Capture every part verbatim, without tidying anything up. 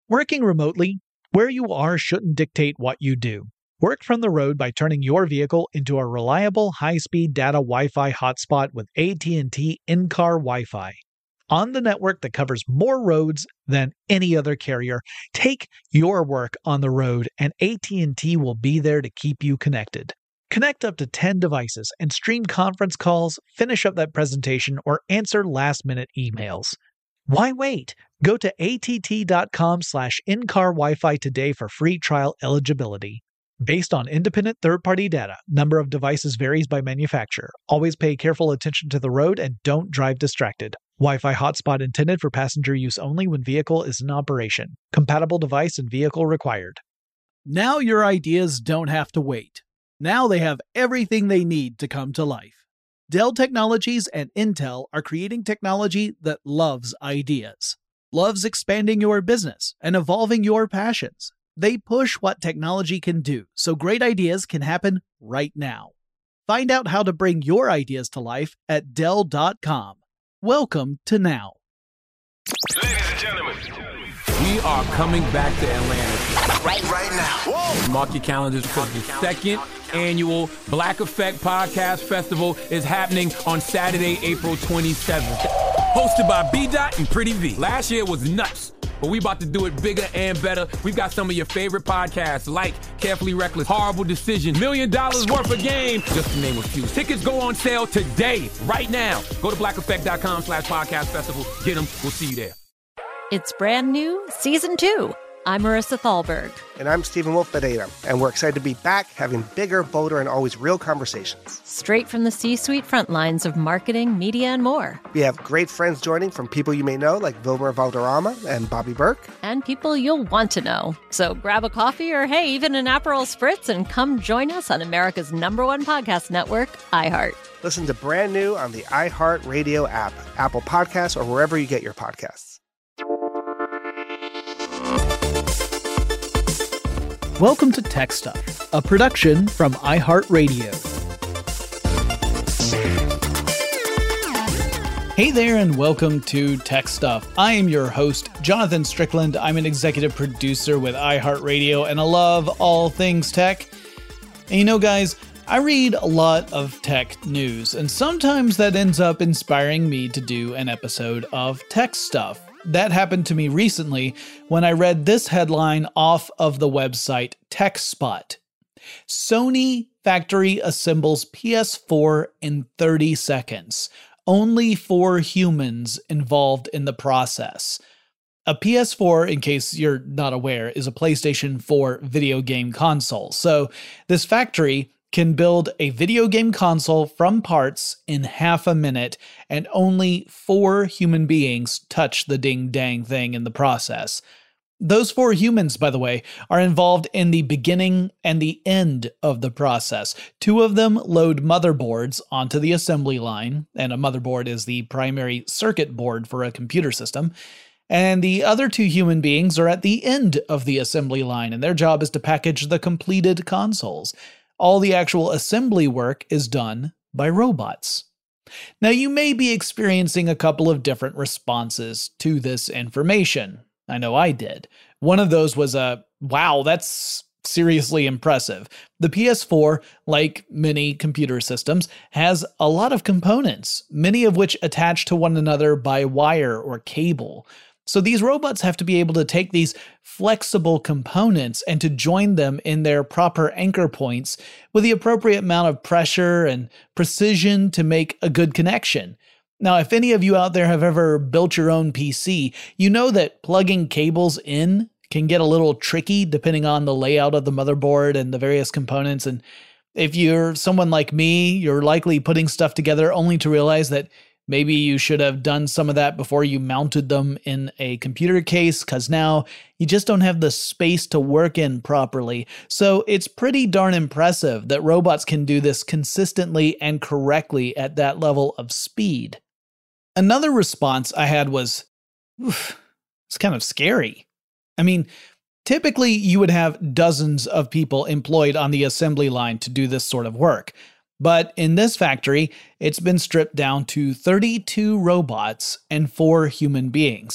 Working remotely, where you are shouldn't dictate what you do. Work from the road by turning your vehicle into a reliable high-speed data Wi-Fi hotspot with A T and T in-car Wi-Fi. On the network that covers more roads than any other carrier, take your work on the road and A T and T will be there to keep you connected. Connect up to ten devices and stream conference calls, finish up that presentation, or answer last-minute emails. Why wait? Go to att.com slash in-car Wi-Fi today for free trial eligibility. Based on independent third-party data, number of devices varies by manufacturer. Always pay careful attention to the road and don't drive distracted. Wi-Fi hotspot intended for passenger use only when vehicle is in operation. Compatible device and vehicle required. Now your ideas don't have to wait. Now they have everything they need to come to life. Dell Technologies and Intel are creating technology that loves ideas, loves expanding your business and evolving your passions. They push what technology can do so great ideas can happen right now. Find out how to bring your ideas to life at Dell dot com. Welcome to Now. Ladies and gentlemen, we are coming back to Atlanta. Right, right now. Whoa. Mark your calendars because the second annual Black Effect Podcast Festival is happening on Saturday, April twenty-seventh. Hosted by B-Dot and Pretty V. Last year was nuts, but we about to do it bigger and better. We've got some of your favorite podcasts like Carefully Reckless, Horrible Decision, Million Dollars Worth of Game, just to name a few. Tickets go on sale today, right now. Go to blackeffect.com slash podcast festival. Get them. We'll see you there. It's brand new, season two. I'm Marissa Thalberg. And I'm Stephen Wolf Pereira, and we're excited to be back having bigger, bolder, and always real conversations. Straight from the C-suite front lines of marketing, media, and more. We have great friends joining from people you may know, like Wilmer Valderrama and Bobby Burke. And people you'll want to know. So grab a coffee or, hey, even an Aperol Spritz and come join us on America's number one podcast network, iHeart. Listen to Brand New on the iHeart Radio app, Apple Podcasts, or wherever you get your podcasts. Welcome to Tech Stuff, a production from iHeartRadio. Hey there and welcome to Tech Stuff. I am your host, Jonathan Strickland. I'm an executive producer with iHeartRadio and I love all things tech. And you know, guys, I read a lot of tech news and sometimes that ends up inspiring me to do an episode of Tech Stuff. That happened to me recently when I read this headline off of the website TechSpot. Sony factory assembles P S four in thirty seconds. Only four humans involved in the process. A P S four, in case you're not aware, is a PlayStation four video game console. So this factory can build a video game console from parts in half a minute, and only four human beings touch the ding-dang thing in the process. Those four humans, by the way, are involved in the beginning and the end of the process. Two of them load motherboards onto the assembly line, and a motherboard is the primary circuit board for a computer system. And the other two human beings are at the end of the assembly line, and their job is to package the completed consoles. All the actual assembly work is done by robots. Now, you may be experiencing a couple of different responses to this information. I know I did. One of those was a, wow, that's seriously impressive. The P S four, like many computer systems, has a lot of components, many of which attach to one another by wire or cable. So these robots have to be able to take these flexible components and to join them in their proper anchor points with the appropriate amount of pressure and precision to make a good connection. Now, if any of you out there have ever built your own P C, you know that plugging cables in can get a little tricky depending on the layout of the motherboard and the various components. And if you're someone like me, you're likely putting stuff together only to realize that maybe you should have done some of that before you mounted them in a computer case, because now you just don't have the space to work in properly. So it's pretty darn impressive that robots can do this consistently and correctly at that level of speed. Another response I had was, oof, it's kind of scary. I mean, typically you would have dozens of people employed on the assembly line to do this sort of work. But in this factory, it's been stripped down to thirty-two robots and four human beings.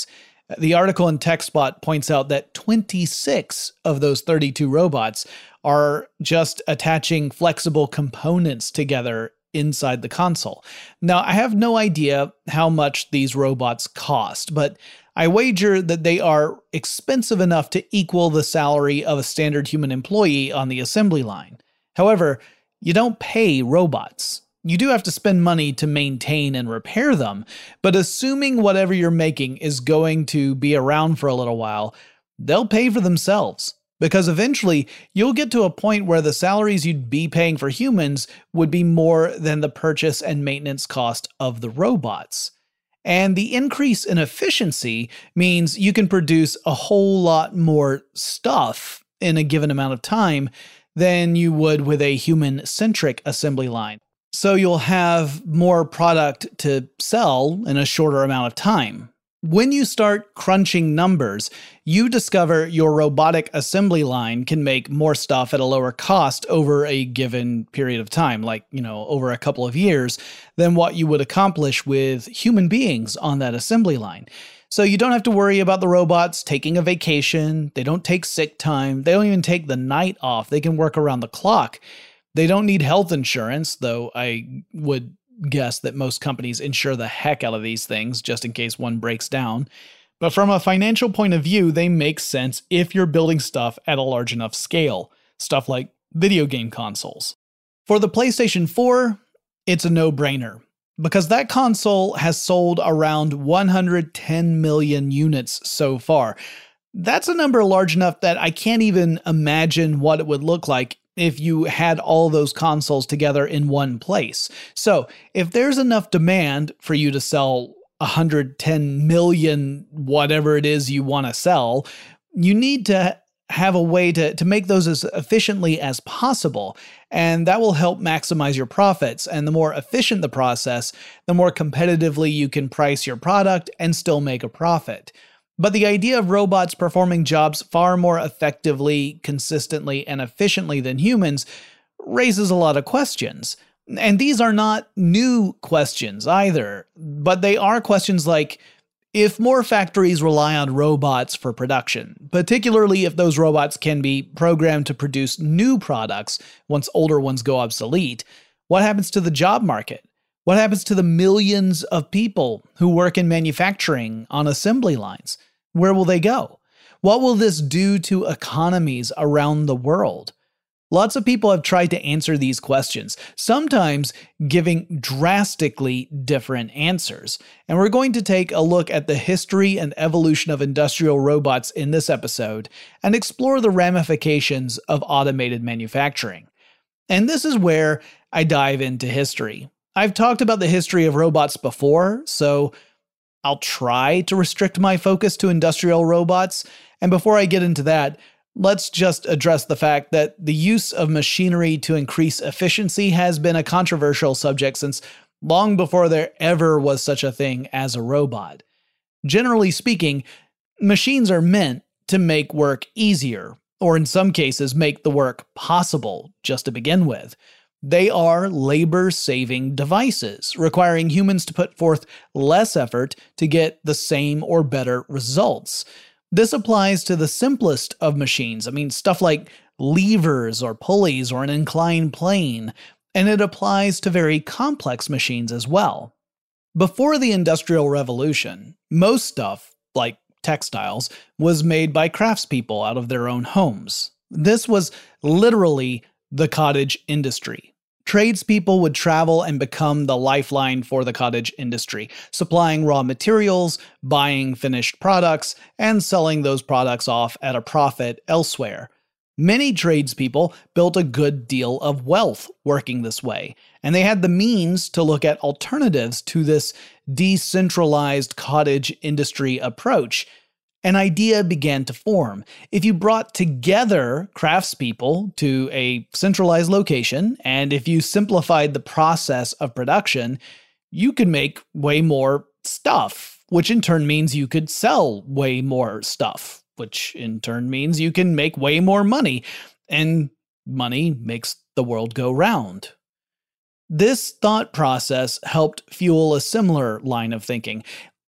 The article in TechSpot points out that twenty-six of those thirty-two robots are just attaching flexible components together inside the console. Now, I have no idea how much these robots cost, but I wager that they are expensive enough to equal the salary of a standard human employee on the assembly line. However, you don't pay robots. You do have to spend money to maintain and repair them, but assuming whatever you're making is going to be around for a little while, they'll pay for themselves. Because eventually, you'll get to a point where the salaries you'd be paying for humans would be more than the purchase and maintenance cost of the robots. And the increase in efficiency means you can produce a whole lot more stuff in a given amount of time than you would with a human-centric assembly line. So you'll have more product to sell in a shorter amount of time. When you start crunching numbers, you discover your robotic assembly line can make more stuff at a lower cost over a given period of time, like, you know, over a couple of years, than what you would accomplish with human beings on that assembly line. So you don't have to worry about the robots taking a vacation. They don't take sick time. They don't even take the night off. They can work around the clock. They don't need health insurance, though I would guess that most companies insure the heck out of these things just in case one breaks down. But from a financial point of view, they make sense if you're building stuff at a large enough scale, stuff like video game consoles. For the PlayStation four, it's a no-brainer, because that console has sold around one hundred ten million units so far. That's a number large enough that I can't even imagine what it would look like if you had all those consoles together in one place. So if there's enough demand for you to sell one hundred ten million, whatever it is you want to sell, you need to have a way to, to make those as efficiently as possible. And that will help maximize your profits. And the more efficient the process, the more competitively you can price your product and still make a profit. But the idea of robots performing jobs far more effectively, consistently, and efficiently than humans raises a lot of questions. And these are not new questions either, but they are questions like, if more factories rely on robots for production, particularly if those robots can be programmed to produce new products once older ones go obsolete, what happens to the job market? What happens to the millions of people who work in manufacturing on assembly lines? Where will they go? What will this do to economies around the world? Lots of people have tried to answer these questions, sometimes giving drastically different answers. And we're going to take a look at the history and evolution of industrial robots in this episode and explore the ramifications of automated manufacturing. And this is where I dive into history. I've talked about the history of robots before, so I'll try to restrict my focus to industrial robots. And before I get into that, let's just address the fact that the use of machinery to increase efficiency has been a controversial subject since long before there ever was such a thing as a robot. Generally speaking, machines are meant to make work easier, or in some cases make the work possible just to begin with. They are labor-saving devices, requiring humans to put forth less effort to get the same or better results. This applies to the simplest of machines. I mean, stuff like levers or pulleys or an inclined plane, and it applies to very complex machines as well. Before the Industrial Revolution, most stuff, like textiles, was made by craftspeople out of their own homes. This was literally the cottage industry. Tradespeople would travel and become the lifeline for the cottage industry, supplying raw materials, buying finished products, and selling those products off at a profit elsewhere. Many tradespeople built a good deal of wealth working this way, and they had the means to look at alternatives to this decentralized cottage industry approach. An idea began to form. If you brought together craftspeople to a centralized location, and if you simplified the process of production, you could make way more stuff, which in turn means you could sell way more stuff, which in turn means you can make way more money, and money makes the world go round. This thought process helped fuel a similar line of thinking.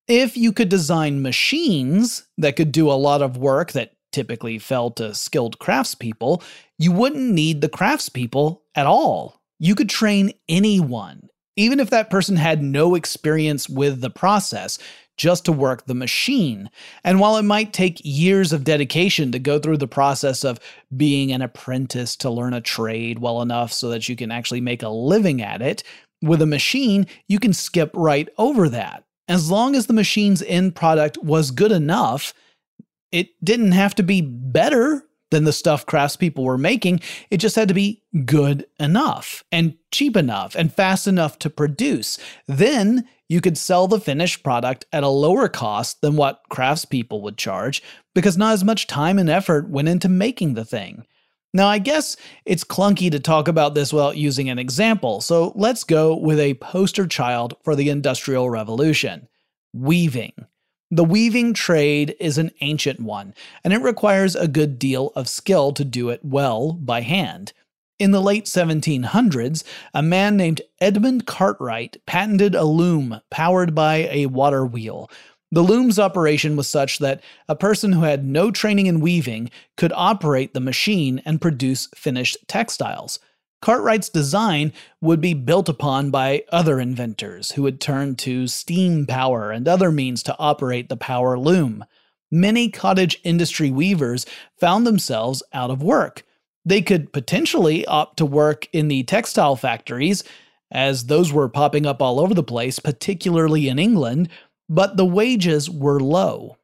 If you could design machines that could do a lot of work that typically fell to skilled craftspeople, you wouldn't need the craftspeople at all. You could train anyone, even if that person had no experience with the process, just to work the machine. And while it might take years of dedication to go through the process of being an apprentice to learn a trade well enough so that you can actually make a living at it, with a machine, you can skip right over that. As long as the machine's end product was good enough, it didn't have to be better than the stuff craftspeople were making. It just had to be good enough and cheap enough and fast enough to produce. Then you could sell the finished product at a lower cost than what craftspeople would charge because not as much time and effort went into making the thing. Now, I guess it's clunky to talk about this without using an example, so let's go with a poster child for the Industrial Revolution: weaving. The weaving trade is an ancient one, and it requires a good deal of skill to do it well by hand. In the late seventeen hundreds, a man named Edmund Cartwright patented a loom powered by a water wheel. The loom's operation was such that a person who had no training in weaving could operate the machine and produce finished textiles. Cartwright's design would be built upon by other inventors who would turn to steam power and other means to operate the power loom. Many cottage industry weavers found themselves out of work. They could potentially opt to work in the textile factories, as those were popping up all over the place, particularly in England, but the wages were low.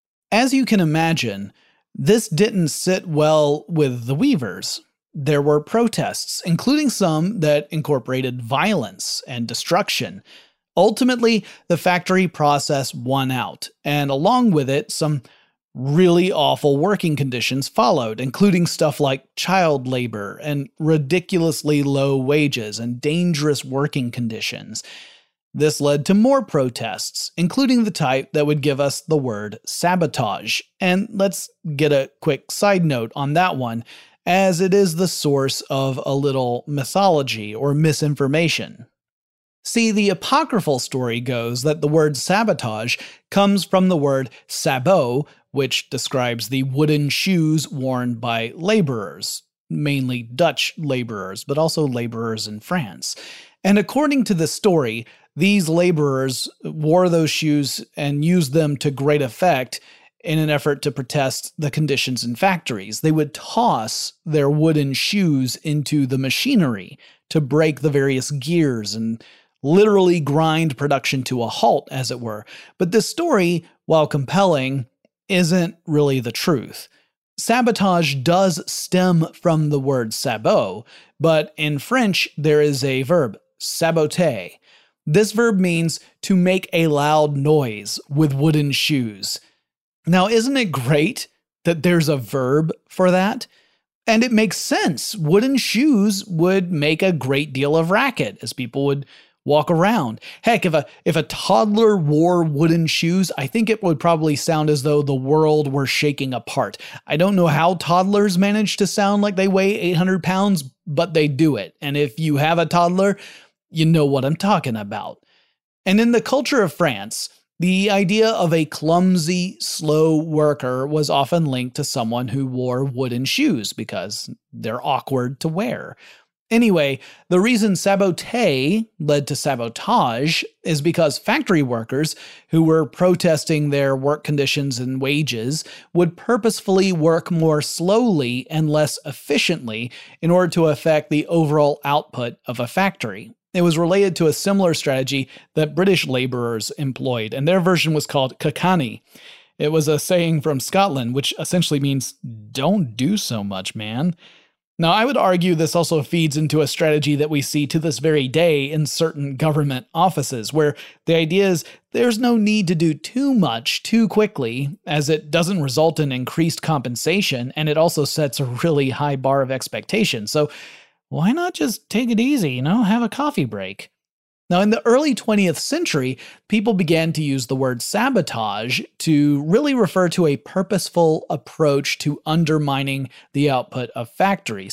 As you can imagine, this didn't sit well with the weavers. There were protests, including some that incorporated violence and destruction. Ultimately, the factory process won out, and along with it, some really awful working conditions followed, including stuff like child labor and ridiculously low wages and dangerous working conditions. This led to more protests, including the type that would give us the word sabotage. And let's get a quick side note on that one, as it is the source of a little mythology or misinformation. See, the apocryphal story goes that the word sabotage comes from the word sabot, which describes the wooden shoes worn by laborers, mainly Dutch laborers, but also laborers in France. And according to the story, these laborers wore those shoes and used them to great effect in an effort to protest the conditions in factories. They would toss their wooden shoes into the machinery to break the various gears and literally grind production to a halt, as it were. But this story, while compelling, isn't really the truth. Sabotage does stem from the word sabot, but in French there is a verb, saboter. This verb means to make a loud noise with wooden shoes. Now, isn't it great that there's a verb for that? And it makes sense. Wooden shoes would make a great deal of racket as people would walk around. Heck, if a if a toddler wore wooden shoes, I think it would probably sound as though the world were shaking apart. I don't know how toddlers manage to sound like they weigh eight hundred pounds, but they do it. And if you have a toddler, you know what I'm talking about. And in the culture of France, the idea of a clumsy, slow worker was often linked to someone who wore wooden shoes because they're awkward to wear. Anyway, the reason saboter led to sabotage is because factory workers who were protesting their work conditions and wages would purposefully work more slowly and less efficiently in order to affect the overall output of a factory. It was related to a similar strategy that British laborers employed, and their version was called Cacani. It was a saying from Scotland, which essentially means, "Don't do so much, man." Now, I would argue this also feeds into a strategy that we see to this very day in certain government offices, where the idea is there's no need to do too much too quickly, as it doesn't result in increased compensation, and it also sets a really high bar of expectation. So why not just take it easy, you know, have a coffee break? Now, in the early twentieth century, people began to use the word sabotage to really refer to a purposeful approach to undermining the output of factories.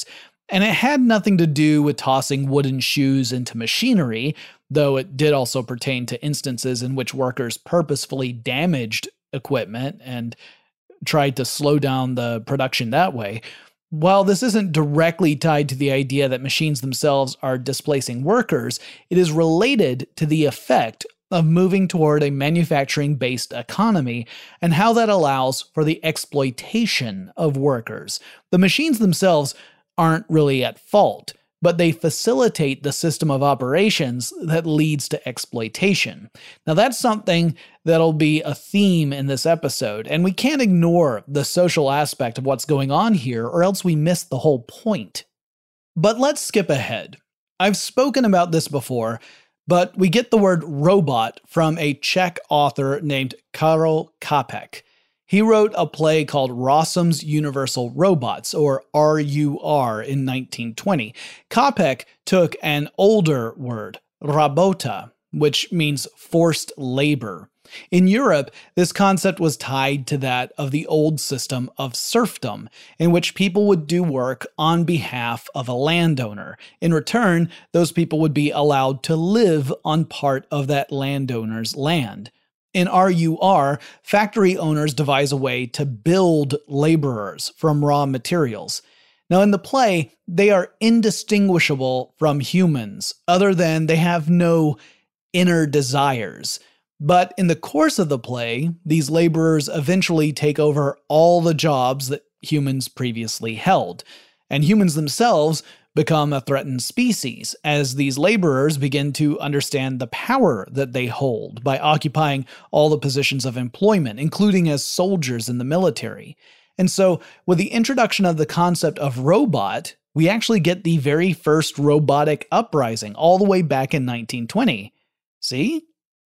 And it had nothing to do with tossing wooden shoes into machinery, though it did also pertain to instances in which workers purposefully damaged equipment and tried to slow down the production that way. While this isn't directly tied to the idea that machines themselves are displacing workers, it is related to the effect of moving toward a manufacturing-based economy and how that allows for the exploitation of workers. The machines themselves aren't really at fault, but they facilitate the system of operations that leads to exploitation. Now that's something that'll be a theme in this episode, and we can't ignore the social aspect of what's going on here, or else we miss the whole point. But let's skip ahead. I've spoken about this before, but we get the word robot from a Czech author named Karel Čapek. He wrote a play called Rossum's Universal Robots, or R U R, in nineteen twenty. Čapek took an older word, rabota, which means forced labor. In Europe, this concept was tied to that of the old system of serfdom, in which people would do work on behalf of a landowner. In return, those people would be allowed to live on part of that landowner's land. In R U R, factory owners devise a way to build laborers from raw materials. Now in the play, they are indistinguishable from humans, other than they have no inner desires. But in the course of the play, these laborers eventually take over all the jobs that humans previously held, and humans themselves become a threatened species as these laborers begin to understand the power that they hold by occupying all the positions of employment, including as soldiers in the military. And so, with the introduction of the concept of robot, we actually get the very first robotic uprising all the way back in nineteen twenty. See?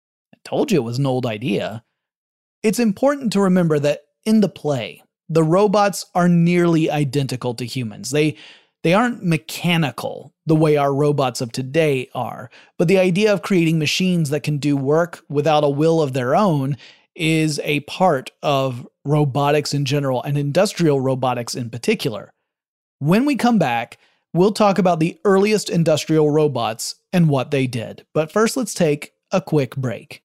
I told you it was an old idea. It's important to remember that in the play, the robots are nearly identical to humans. They They aren't mechanical the way our robots of today are, but the idea of creating machines that can do work without a will of their own is a part of robotics in general and industrial robotics in particular. When we come back, we'll talk about the earliest industrial robots and what they did. But first, let's take a quick break.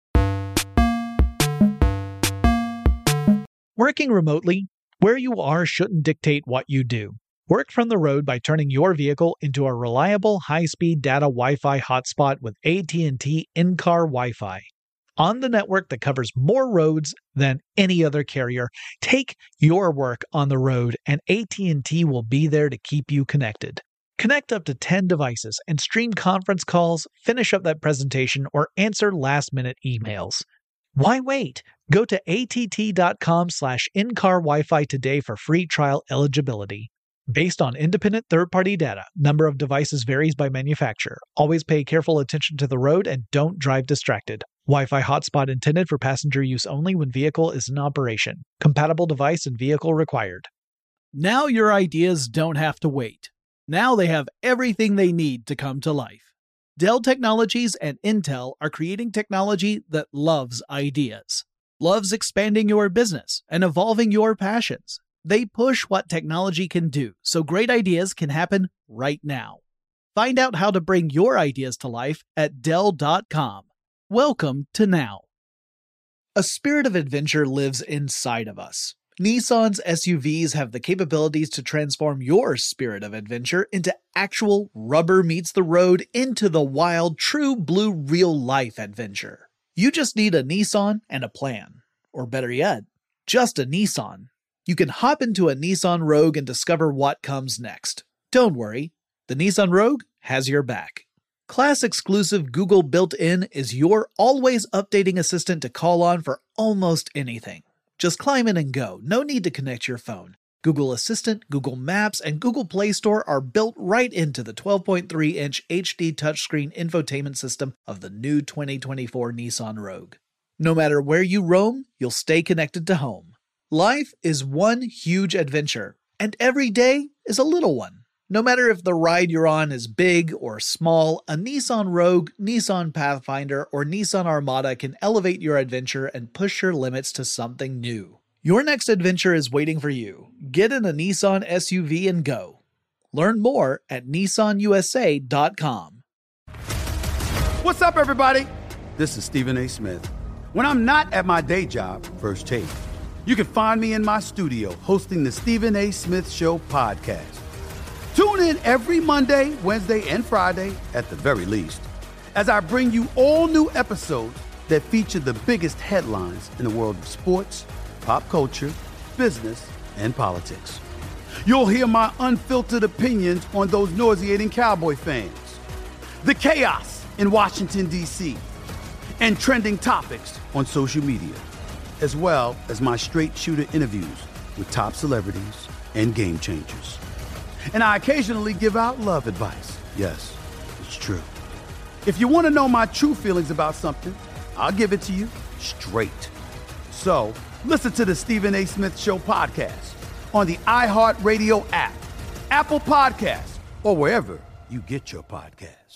Working remotely, where you are shouldn't dictate what you do. Work from the road by turning your vehicle into a reliable high-speed data Wi-Fi hotspot with A T and T in-car Wi-Fi. On the network that covers more roads than any other carrier, take your work on the road and A T and T will be there to keep you connected. Connect up to ten devices and stream conference calls, finish up that presentation, or answer last-minute emails. Why wait? Go to att.com slash in-car Wi-Fi today for free trial eligibility. Based on independent third-party data, number of devices varies by manufacturer. Always pay careful attention to the road and don't drive distracted. Wi-Fi hotspot intended for passenger use only when vehicle is in operation. Compatible device and vehicle required. Now your ideas don't have to wait. Now they have everything they need to come to life. Dell Technologies and Intel are creating technology that loves ideas, loves expanding your business and evolving your passions. They push what technology can do, so great ideas can happen right now. Find out how to bring your ideas to life at Dell dot com. Welcome to now. A spirit of adventure lives inside of us. Nissan's S U Vs have the capabilities to transform your spirit of adventure into actual rubber meets the road into the wild, true blue real-life adventure. You just need a Nissan and a plan. Or better yet, just a Nissan. You can hop into a Nissan Rogue and discover what comes next. Don't worry, the Nissan Rogue has your back. Class-exclusive Google built-in is your always updating assistant to call on for almost anything. Just climb in and go, no need to connect your phone. Google Assistant, Google Maps, and Google Play Store are built right into the twelve point three inch H D touchscreen infotainment system of the new twenty twenty-four Nissan Rogue. No matter where you roam, you'll stay connected to home. Life is one huge adventure, and every day is a little one. No matter if the ride you're on is big or small, a Nissan Rogue, Nissan Pathfinder, or Nissan Armada can elevate your adventure and push your limits to something new. Your next adventure is waiting for you. Get in a Nissan S U V and go. Learn more at nissan u s a dot com. What's up, everybody? This is Stephen A. Smith. When I'm not at my day job, First Take, you can find me in my studio hosting the Stephen A. Smith Show podcast. Tune in every Monday, Wednesday, and Friday, at the very least, as I bring you all new episodes that feature the biggest headlines in the world of sports, pop culture, business, and politics. You'll hear my unfiltered opinions on those nauseating Cowboy fans, the chaos in Washington, D C, and trending topics on social media, as well as my straight shooter interviews with top celebrities and game changers. And I occasionally give out love advice. Yes, it's true. If you want to know my true feelings about something, I'll give it to you straight. So listen to the Stephen A. Smith Show podcast on the iHeartRadio app, Apple Podcasts, or wherever you get your podcast.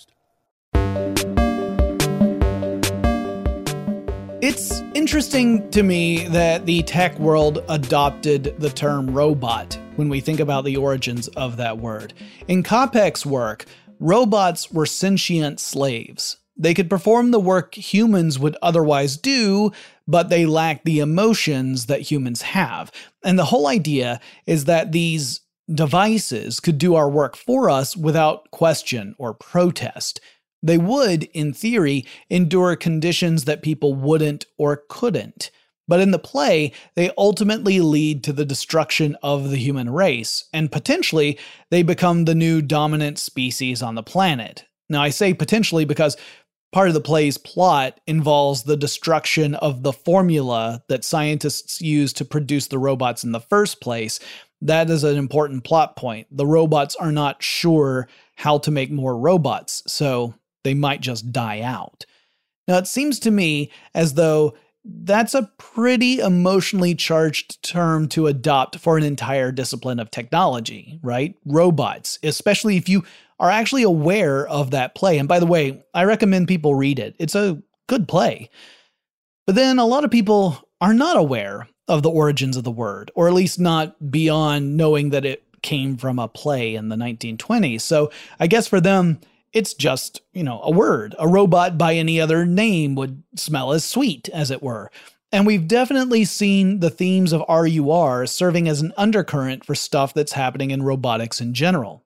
It's interesting to me that the tech world adopted the term robot when we think about the origins of that word. In Kopech's work, robots were sentient slaves. They could perform the work humans would otherwise do, but they lacked the emotions that humans have. And the whole idea is that these devices could do our work for us without question or protest. They would, in theory, endure conditions that people wouldn't or couldn't. But in the play, they ultimately lead to the destruction of the human race, and potentially they become the new dominant species on the planet. Now, I say potentially because part of the play's plot involves the destruction of the formula that scientists used to produce the robots in the first place. That is an important plot point. The robots are not sure how to make more robots, so they might just die out. Now, it seems to me as though that's a pretty emotionally charged term to adopt for an entire discipline of technology, right? Robots, especially if you are actually aware of that play. And by the way, I recommend people read it. It's a good play. But then a lot of people are not aware of the origins of the word, or at least not beyond knowing that it came from a play in the nineteen twenties. So I guess for them, it's just, you know, a word. A robot by any other name would smell as sweet, as it were. And we've definitely seen the themes of R U R serving as an undercurrent for stuff that's happening in robotics in general.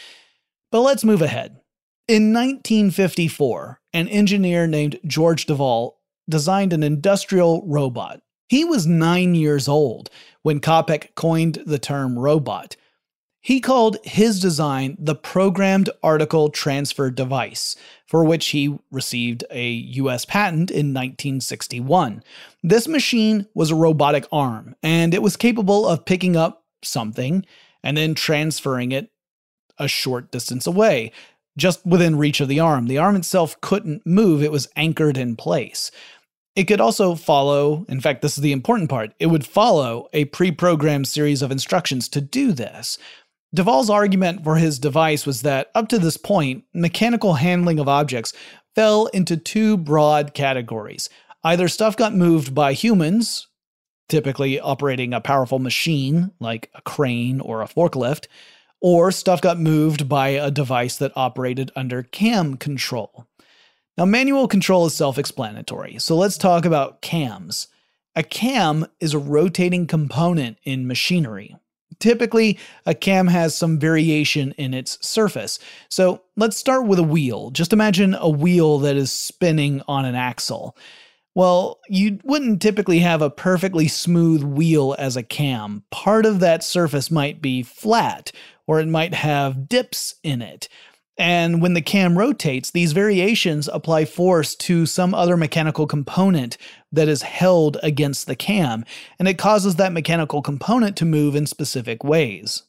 But let's move ahead. In nineteen fifty-four, an engineer named George Devol designed an industrial robot. He was nine years old when Kopech coined the term robot. He called his design the Programmed Article Transfer Device, for which he received a U S patent in nineteen sixty-one. This machine was a robotic arm, and it was capable of picking up something and then transferring it a short distance away, just within reach of the arm. The arm itself couldn't move, it was anchored in place. It could also follow, in fact, this is the important part, it would follow a pre-programmed series of instructions to do this. Devol's argument for his device was that, up to this point, mechanical handling of objects fell into two broad categories. Either stuff got moved by humans, typically operating a powerful machine like a crane or a forklift, or stuff got moved by a device that operated under cam control. Now, manual control is self-explanatory, so let's talk about cams. A cam is a rotating component in machinery. Typically, a cam has some variation in its surface. So let's start with a wheel. Just imagine a wheel that is spinning on an axle. Well, you wouldn't typically have a perfectly smooth wheel as a cam. Part of that surface might be flat, or it might have dips in it. And when the cam rotates, these variations apply force to some other mechanical component that is held against the cam, and it causes that mechanical component to move in specific ways.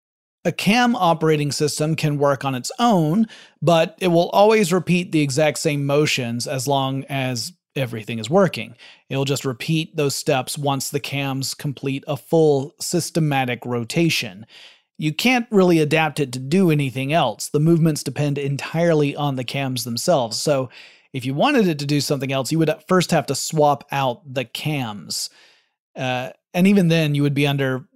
A cam operating system can work on its own, but it will always repeat the exact same motions as long as everything is working. It'll just repeat those steps once the cams complete a full systematic rotation. You can't really adapt it to do anything else. The movements depend entirely on the cams themselves. So if you wanted it to do something else, you would first have to swap out the cams. Uh, and even then, you would be under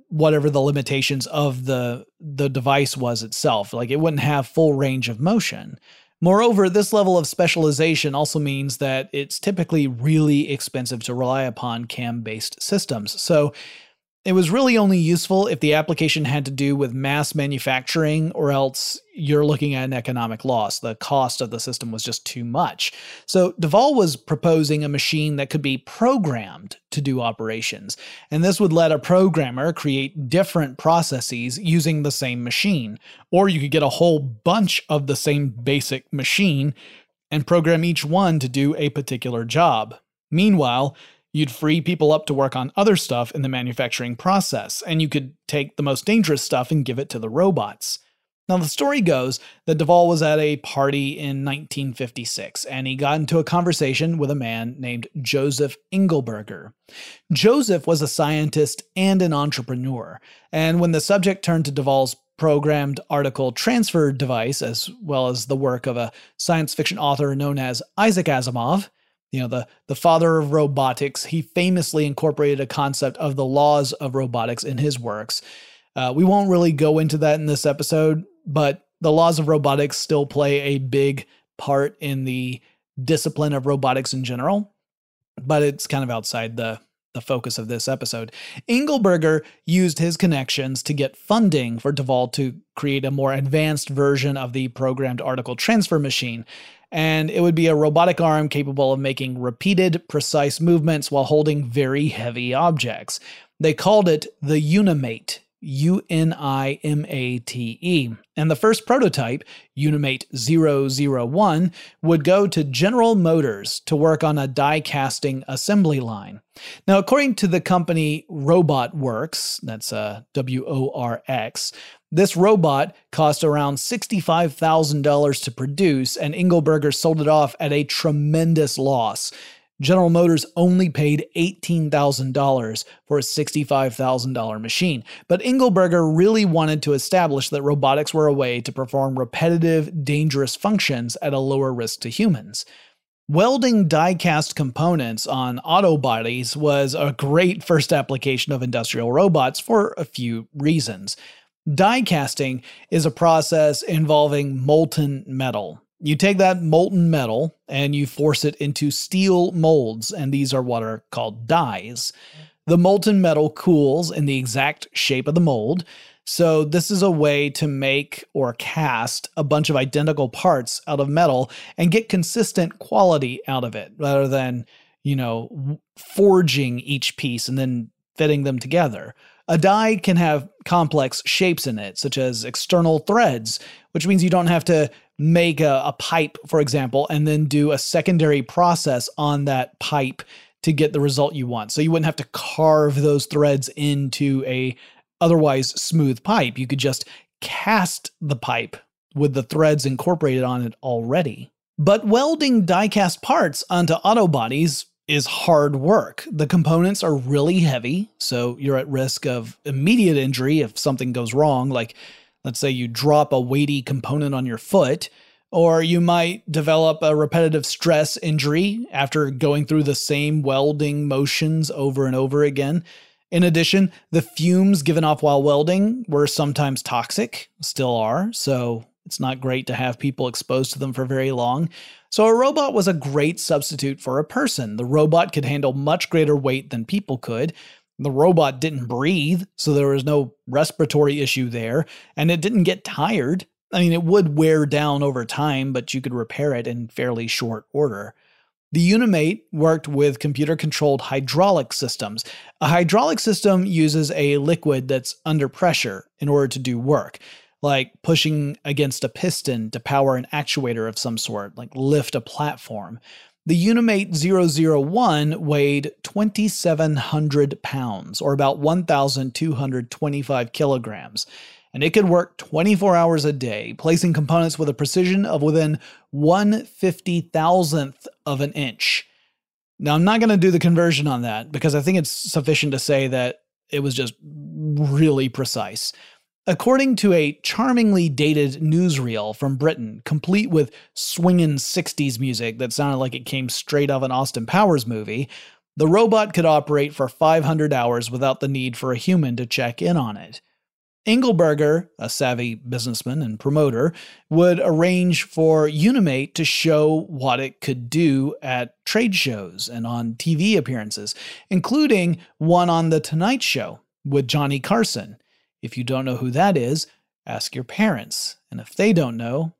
whatever the limitations of the the device was itself. Like, it wouldn't have full range of motion. Moreover, this level of specialization also means that it's typically really expensive to rely upon cam-based systems. So it was really only useful if the application had to do with mass manufacturing, or else you're looking at an economic loss. The cost of the system was just too much. So Duvall was proposing a machine that could be programmed to do operations, and this would let a programmer create different processes using the same machine. Or you could get a whole bunch of the same basic machine and program each one to do a particular job. Meanwhile, you'd free people up to work on other stuff in the manufacturing process, and you could take the most dangerous stuff and give it to the robots. Now, the story goes that Duvall was at a party in nineteen fifty-six, and he got into a conversation with a man named Joseph Engelberger. Joseph was a scientist and an entrepreneur, and when the subject turned to Duvall's programmed article transfer device, as well as the work of a science fiction author known as Isaac Asimov, you know, the, the father of robotics, he famously incorporated a concept of the laws of robotics in his works. Uh, we won't really go into that in this episode, but the laws of robotics still play a big part in the discipline of robotics in general, but it's kind of outside the, the focus of this episode. Engelberger used his connections to get funding for Duvall to create a more advanced version of the programmed article transfer machine. And it would be a robotic arm capable of making repeated, precise movements while holding very heavy objects. They called it the Unimate, U N I M A T E. And the first prototype, Unimate zero zero one, would go to General Motors to work on a die casting assembly line. Now, according to the company Robot Works, that's uh, W O R X, this robot cost around sixty-five thousand dollars to produce, and Engelberger sold it off at a tremendous loss. General Motors only paid eighteen thousand dollars for a sixty-five thousand dollars machine, but Engelberger really wanted to establish that robotics were a way to perform repetitive, dangerous functions at a lower risk to humans. Welding die-cast components on auto bodies was a great first application of industrial robots for a few reasons. Die casting is a process involving molten metal. You take that molten metal and you force it into steel molds, and these are what are called dies. The molten metal cools in the exact shape of the mold, so this is a way to make or cast a bunch of identical parts out of metal and get consistent quality out of it, rather than, you know, forging each piece and then fitting them together. A die can have complex shapes in it, such as external threads, which means you don't have to make a, a pipe, for example, and then do a secondary process on that pipe to get the result you want. So you wouldn't have to carve those threads into a otherwise smooth pipe. You could just cast the pipe with the threads incorporated on it already. But welding die-cast parts onto auto bodies is hard work. The components are really heavy, so you're at risk of immediate injury if something goes wrong, like let's say you drop a weighty component on your foot, or you might develop a repetitive stress injury after going through the same welding motions over and over again. In addition, the fumes given off while welding were sometimes toxic, still are, so it's not great to have people exposed to them for very long. So a robot was a great substitute for a person. The robot could handle much greater weight than people could. The robot didn't breathe, so there was no respiratory issue there, and it didn't get tired. I mean, it would wear down over time, but you could repair it in fairly short order. The Unimate worked with computer-controlled hydraulic systems. A hydraulic system uses a liquid that's under pressure in order to do work, like pushing against a piston to power an actuator of some sort, like lift a platform. The Unimate zero zero one weighed twenty-seven hundred pounds, or about one thousand two hundred twenty-five kilograms, and it could work twenty-four hours a day, placing components with a precision of within one fifty thousandth of an inch. Now, I'm not going to do the conversion on that, because I think it's sufficient to say that it was just really precise. According to a charmingly dated newsreel from Britain, complete with swingin' sixties music that sounded like it came straight out of an Austin Powers movie, The robot could operate for five hundred hours without the need for a human to check in on it. Engelberger, a savvy businessman and promoter, would arrange for Unimate to show what it could do at trade shows and on T V appearances, including one on The Tonight Show with Johnny Carson. If you don't know who that is, ask your parents. And if they don't know,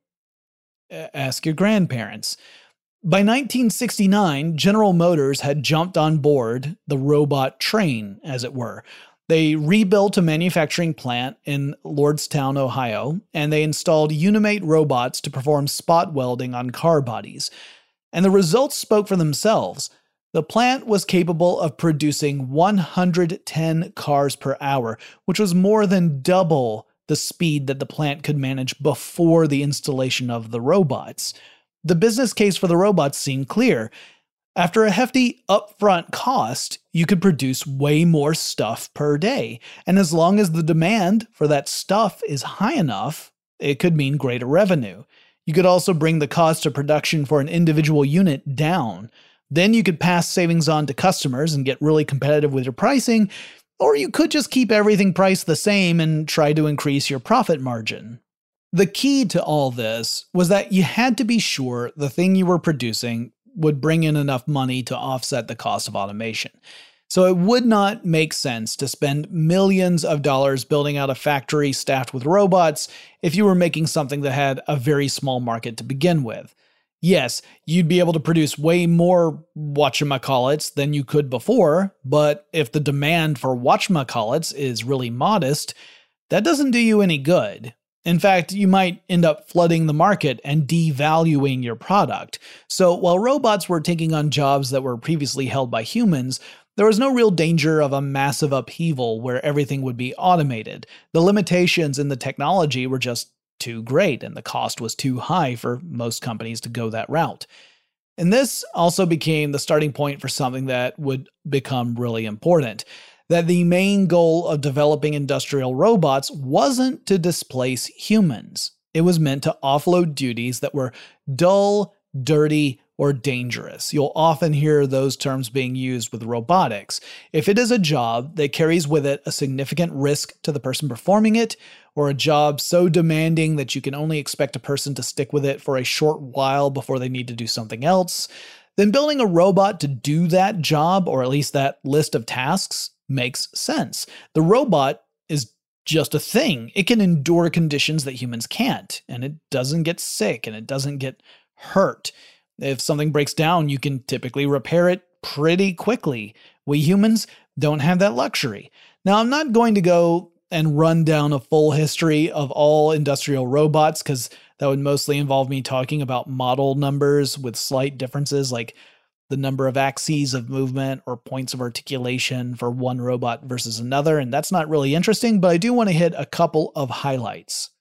ask your grandparents. By nineteen sixty-nine, General Motors had jumped on board the robot train, as it were. They rebuilt a manufacturing plant in Lordstown, Ohio, and they installed Unimate robots to perform spot welding on car bodies. And the results spoke for themselves. The plant was capable of producing one hundred ten cars per hour, which was more than double the speed that the plant could manage before the installation of the robots. The business case for the robots seemed clear. After a hefty upfront cost, you could produce way more stuff per day. And as long as the demand for that stuff is high enough, it could mean greater revenue. You could also bring the cost of production for an individual unit down. Then you could pass savings on to customers and get really competitive with your pricing, or you could just keep everything priced the same and try to increase your profit margin. The key to all this was that you had to be sure the thing you were producing would bring in enough money to offset the cost of automation. So it would not make sense to spend millions of dollars building out a factory staffed with robots if you were making something that had a very small market to begin with. Yes, you'd be able to produce way more whatchamacallits than you could before, but if the demand for whatchamacallits is really modest, that doesn't do you any good. In fact, you might end up flooding the market and devaluing your product. So while robots were taking on jobs that were previously held by humans, there was no real danger of a massive upheaval where everything would be automated. The limitations in the technology were just too great, and the cost was too high for most companies to go that route. And this also became the starting point for something that would become really important. That the main goal of developing industrial robots wasn't to displace humans. It was meant to offload duties that were dull, dirty, or dangerous. You'll often hear those terms being used with robotics. If it is a job that carries with it a significant risk to the person performing it, or a job so demanding that you can only expect a person to stick with it for a short while before they need to do something else, then building a robot to do that job, or at least that list of tasks, makes sense. The robot is just a thing. It can endure conditions that humans can't, and it doesn't get sick, and it doesn't get hurt. If something breaks down, you can typically repair it pretty quickly. We humans don't have that luxury. Now, I'm not going to go and run down a full history of all industrial robots, because that would mostly involve me talking about model numbers with slight differences, like the number of axes of movement or points of articulation for one robot versus another, and that's not really interesting, but I do want to hit a couple of highlights.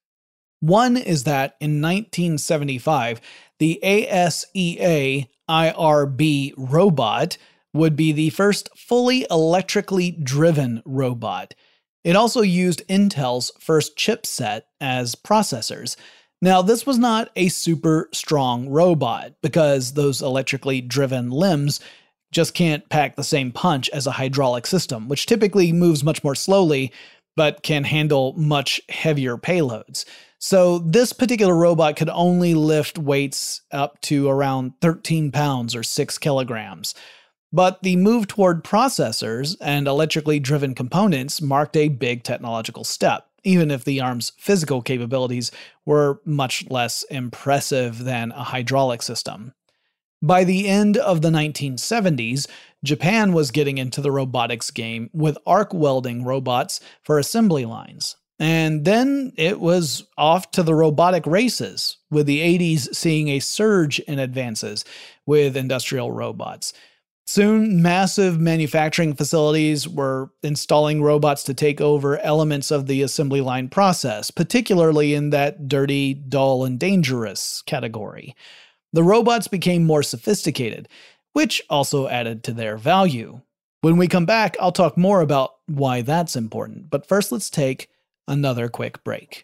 One is that in nineteen seventy-five, the A S E A I R B robot would be the first fully electrically driven robot. It also used Intel's first chipset as processors. Now, this was not a super strong robot because those electrically driven limbs just can't pack the same punch as a hydraulic system, which typically moves much more slowly but can handle much heavier payloads. So this particular robot could only lift weights up to around thirteen pounds or six kilograms. But the move toward processors and electrically driven components marked a big technological step, even if the arm's physical capabilities were much less impressive than a hydraulic system. By the end of the nineteen seventies, Japan was getting into the robotics game with arc welding robots for assembly lines. And then it was off to the robotic races, with the eighties seeing a surge in advances with industrial robots. Soon, massive manufacturing facilities were installing robots to take over elements of the assembly line process, particularly in that dirty, dull, and dangerous category. The robots became more sophisticated, which also added to their value. When we come back, I'll talk more about why that's important, but first let's take another quick break.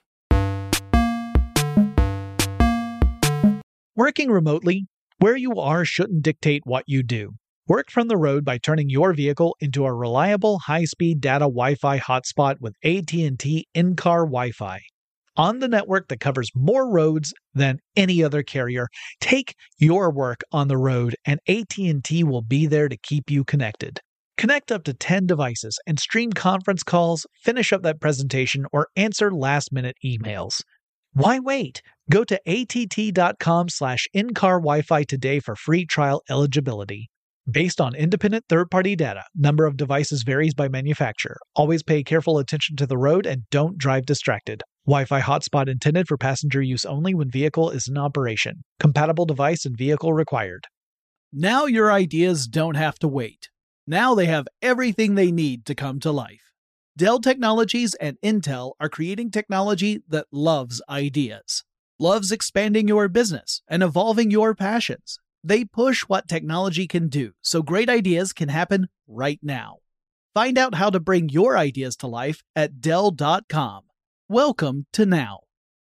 Working remotely, where you are shouldn't dictate what you do. Work from the road by turning your vehicle into a reliable high-speed data Wi-Fi hotspot with A T and T in-car Wi-Fi. On the network that covers more roads than any other carrier, take your work on the road and A T and T will be there to keep you connected. Connect up to ten devices and stream conference calls, finish up that presentation, or answer last-minute emails. Why wait? Go to att.com slash in-car Wi-Fi today for free trial eligibility. Based on independent third-party data, number of devices varies by manufacturer. Always pay careful attention to the road and don't drive distracted. Wi-Fi hotspot intended for passenger use only when vehicle is in operation. Compatible device and vehicle required. Now your ideas don't have to wait. Now they have everything they need to come to life. Dell Technologies and Intel are creating technology that loves ideas, loves expanding your business and evolving your passions. They push what technology can do so great ideas can happen right now. Find out how to bring your ideas to life at Dell dot com. Welcome to now.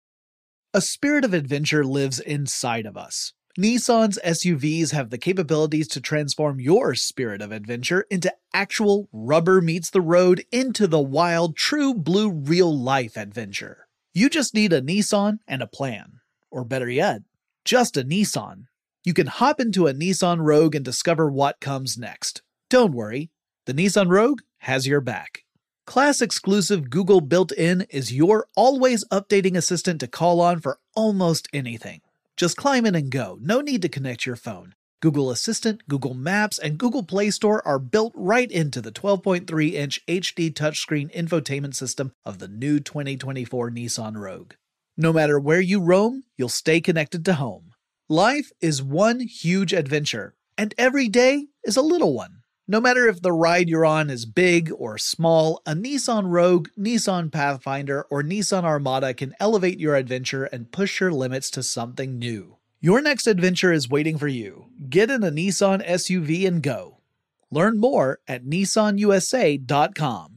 A spirit of adventure lives inside of us. Nissan's S U Vs have the capabilities to transform your spirit of adventure into actual rubber meets the road into the wild, true blue real life adventure. You just need a Nissan and a plan. Or better yet, just a Nissan. You can hop into a Nissan Rogue and discover what comes next. Don't worry, the Nissan Rogue has your back. Class-exclusive Google built-in is your always updating assistant to call on for almost anything. Just climb in and go, no need to connect your phone. Google Assistant, Google Maps, and Google Play Store are built right into the twelve point three inch H D touchscreen infotainment system of the new twenty twenty-four Nissan Rogue. No matter where you roam, you'll stay connected to home. Life is one huge adventure, and every day is a little one. No matter if the ride you're on is big or small, a Nissan Rogue, Nissan Pathfinder, or Nissan Armada can elevate your adventure and push your limits to something new. Your next adventure is waiting for you. Get in a Nissan S U V and go. Learn more at Nissan U S A dot com.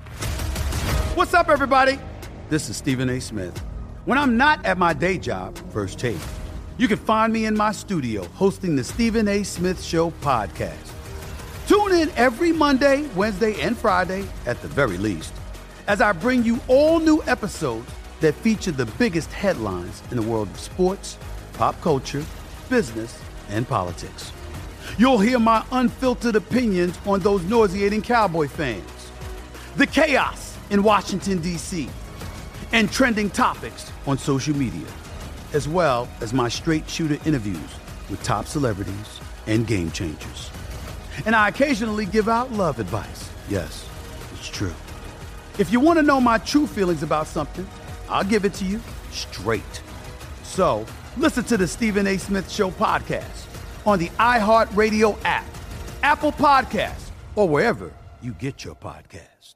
What's up, everybody? This is Stephen A. Smith. When I'm not at my day job, First Take, you can find me in my studio hosting the Stephen A. Smith Show podcast. Tune in every Monday, Wednesday, and Friday, at the very least, as I bring you all new episodes that feature the biggest headlines in the world of sports, pop culture, business, and politics. You'll hear my unfiltered opinions on those nauseating Cowboy fans, the chaos in Washington, D C, and trending topics on social media, as well as my straight shooter interviews with top celebrities and game changers. And I occasionally give out love advice. Yes, it's true. If you want to know my true feelings about something, I'll give it to you straight. So, listen to the Stephen A. Smith Show podcast on the iHeartRadio app, Apple Podcasts, or wherever you get your podcast.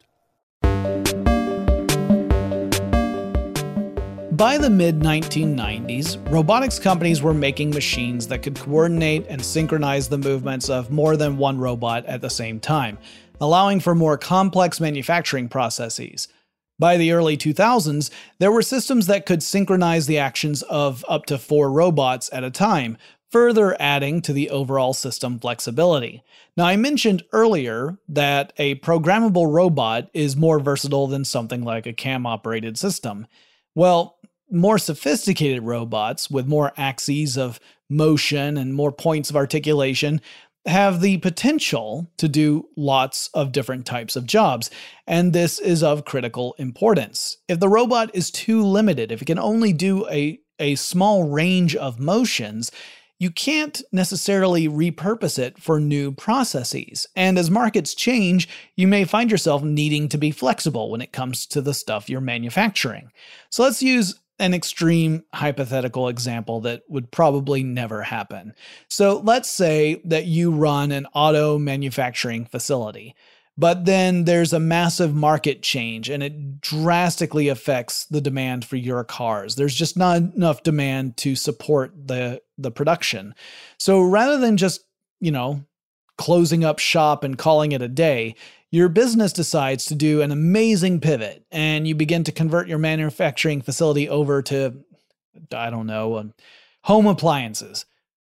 By the mid nineteen nineties, robotics companies were making machines that could coordinate and synchronize the movements of more than one robot at the same time, allowing for more complex manufacturing processes. By the early two thousands, there were systems that could synchronize the actions of up to four robots at a time, further adding to the overall system flexibility. Now, I mentioned earlier that a programmable robot is more versatile than something like a cam-operated system. Well, more sophisticated robots with more axes of motion and more points of articulation have the potential to do lots of different types of jobs, and this is of critical importance. If the robot is too limited, if it can only do a, a small range of motions, you can't necessarily repurpose it for new processes. And as markets change, you may find yourself needing to be flexible when it comes to the stuff you're manufacturing. So let's use an extreme hypothetical example that would probably never happen. So let's say that you run an auto manufacturing facility, but then there's a massive market change and it drastically affects the demand for your cars. There's just not enough demand to support the, the production. So rather than just, you know, closing up shop and calling it a day, your business decides to do an amazing pivot and you begin to convert your manufacturing facility over to, I don't know, um, home appliances.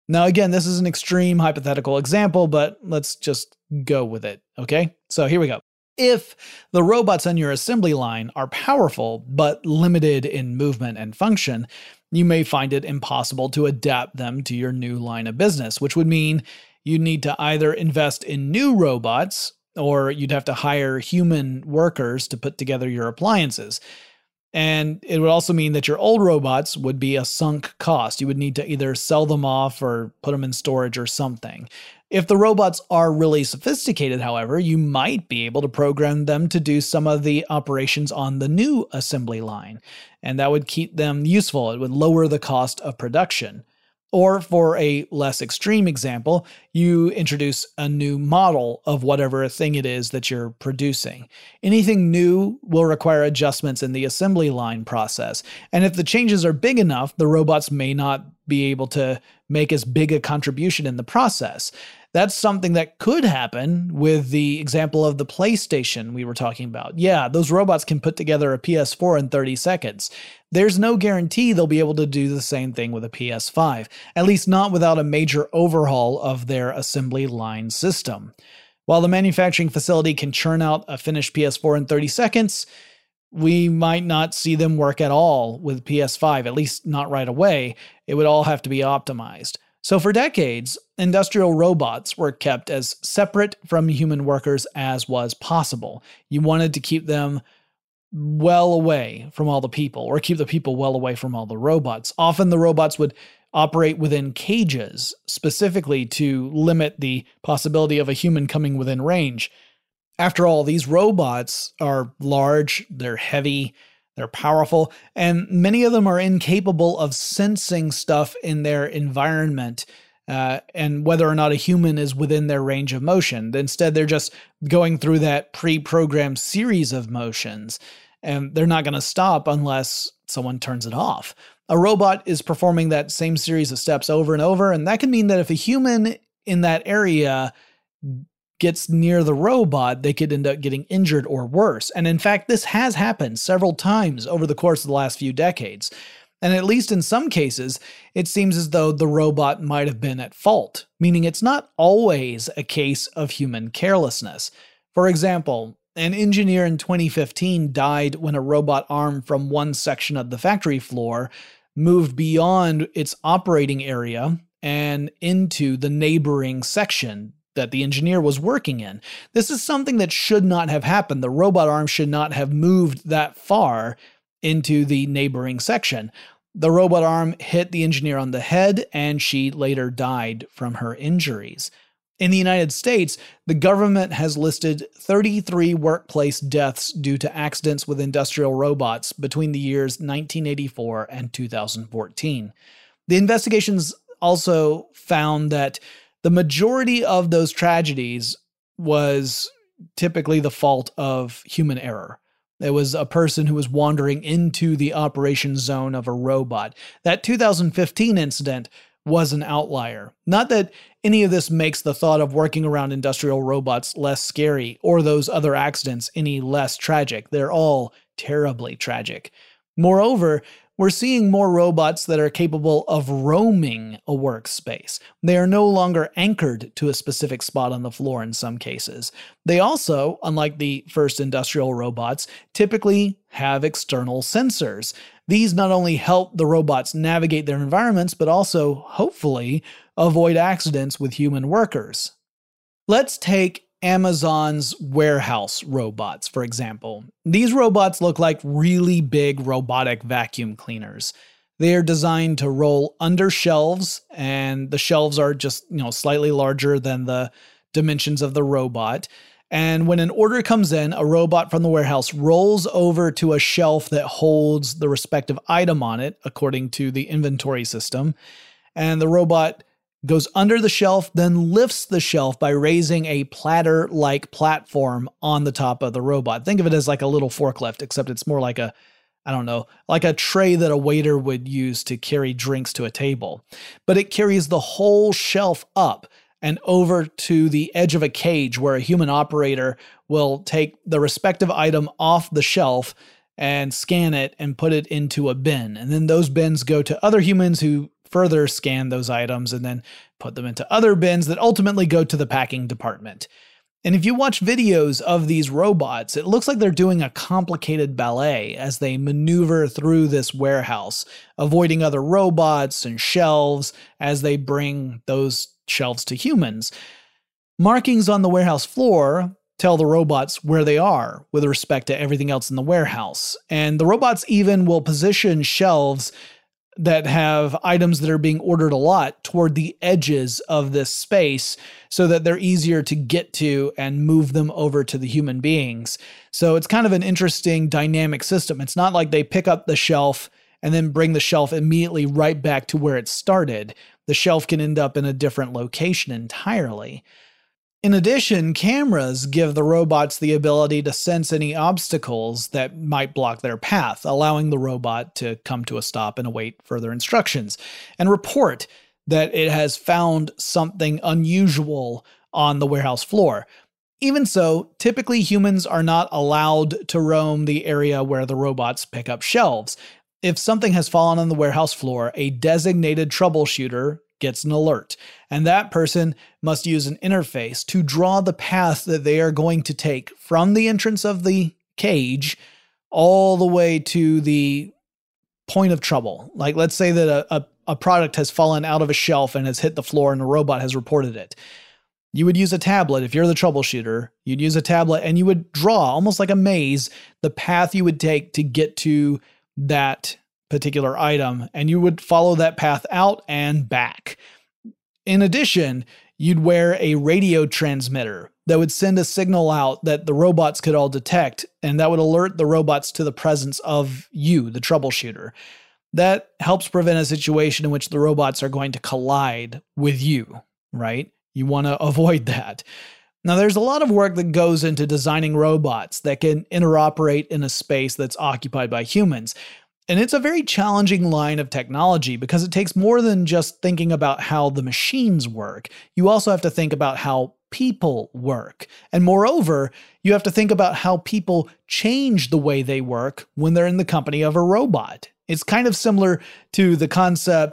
Now, again, this is an extreme hypothetical example, but let's just go with it, okay? So here we go. If the robots on your assembly line are powerful but limited in movement and function, you may find it impossible to adapt them to your new line of business, which would mean you'd need to either invest in new robots or you'd have to hire human workers to put together your appliances. And it would also mean that your old robots would be a sunk cost. You would need to either sell them off or put them in storage or something. If the robots are really sophisticated, however, you might be able to program them to do some of the operations on the new assembly line, and that would keep them useful. It would lower the cost of production. Or for a less extreme example, you introduce a new model of whatever thing it is that you're producing. Anything new will require adjustments in the assembly line process. And if the changes are big enough, the robots may not be able to make as big a contribution in the process. That's something that could happen with the example of the PlayStation we were talking about. Yeah, those robots can put together a P S four in thirty seconds. There's no guarantee they'll be able to do the same thing with a P S five, at least not without a major overhaul of their assembly line system. While the manufacturing facility can churn out a finished P S four in thirty seconds, we might not see them work at all with P S five, at least not right away. It would all have to be optimized. So for decades, industrial robots were kept as separate from human workers as was possible. You wanted to keep them well away from all the people, or keep the people well away from all the robots. Often the robots would operate within cages, specifically to limit the possibility of a human coming within range. After all, these robots are large, they're heavy, they're powerful, and many of them are incapable of sensing stuff in their environment uh, and whether or not a human is within their range of motion. Instead, they're just going through that pre-programmed series of motions, and they're not going to stop unless someone turns it off. A robot is performing that same series of steps over and over, and that can mean that if a human in that area gets near the robot, they could end up getting injured or worse. And in fact, this has happened several times over the course of the last few decades. And at least in some cases, it seems as though the robot might have been at fault, meaning it's not always a case of human carelessness. For example, an engineer in twenty fifteen died when a robot arm from one section of the factory floor moved beyond its operating area and into the neighboring section that the engineer was working in. This is something that should not have happened. The robot arm should not have moved that far into the neighboring section. The robot arm hit the engineer on the head, and she later died from her injuries. In the United States, the government has listed thirty-three workplace deaths due to accidents with industrial robots between the years nineteen eighty-four and two thousand fourteen. The investigations also found that the majority of those tragedies was typically the fault of human error. It was a person who was wandering into the operation zone of a robot. That two thousand fifteen incident was an outlier. Not that any of this makes the thought of working around industrial robots less scary or those other accidents any less tragic. They're all terribly tragic. Moreover, we're seeing more robots that are capable of roaming a workspace. They are no longer anchored to a specific spot on the floor in some cases. They also, unlike the first industrial robots, typically have external sensors. These not only help the robots navigate their environments, but also, hopefully, avoid accidents with human workers. Let's take Amazon's warehouse robots, for example. These robots look like really big robotic vacuum cleaners. They are designed to roll under shelves, and the shelves are just, you know, slightly larger than the dimensions of the robot. And when an order comes in, a robot from the warehouse rolls over to a shelf that holds the respective item on it, according to the inventory system. And the robot goes under the shelf, then lifts the shelf by raising a platter-like platform on the top of the robot. Think of it as like a little forklift, except it's more like a, I don't know, like a tray that a waiter would use to carry drinks to a table. But it carries the whole shelf up and over to the edge of a cage where a human operator will take the respective item off the shelf and scan it and put it into a bin. And then those bins go to other humans who further scan those items and then put them into other bins that ultimately go to the packing department. And if you watch videos of these robots, it looks like they're doing a complicated ballet as they maneuver through this warehouse, avoiding other robots and shelves as they bring those shelves to humans. Markings on the warehouse floor tell the robots where they are with respect to everything else in the warehouse. And the robots even will position shelves that have items that are being ordered a lot toward the edges of this space so that they're easier to get to and move them over to the human beings. So it's kind of an interesting dynamic system. It's not like they pick up the shelf and then bring the shelf immediately right back to where it started. The shelf can end up in a different location entirely. In addition, cameras give the robots the ability to sense any obstacles that might block their path, allowing the robot to come to a stop and await further instructions, and report that it has found something unusual on the warehouse floor. Even so, typically humans are not allowed to roam the area where the robots pick up shelves. If something has fallen on the warehouse floor, a designated troubleshooter gets an alert, and that person must use an interface to draw the path that they are going to take from the entrance of the cage all the way to the point of trouble. Like, let's say that a, a, a product has fallen out of a shelf and has hit the floor and a robot has reported it. You would use a tablet. If you're the troubleshooter, you'd use a tablet and you would draw, almost like a maze, the path you would take to get to that particular item, and you would follow that path out and back. In addition, you'd wear a radio transmitter that would send a signal out that the robots could all detect, and that would alert the robots to the presence of you, the troubleshooter. That helps prevent a situation in which the robots are going to collide with you, right? You want to avoid that. Now, there's a lot of work that goes into designing robots that can interoperate in a space that's occupied by humans. And it's a very challenging line of technology because it takes more than just thinking about how the machines work. You also have to think about how people work. And moreover, you have to think about how people change the way they work when they're in the company of a robot. It's kind of similar to the concept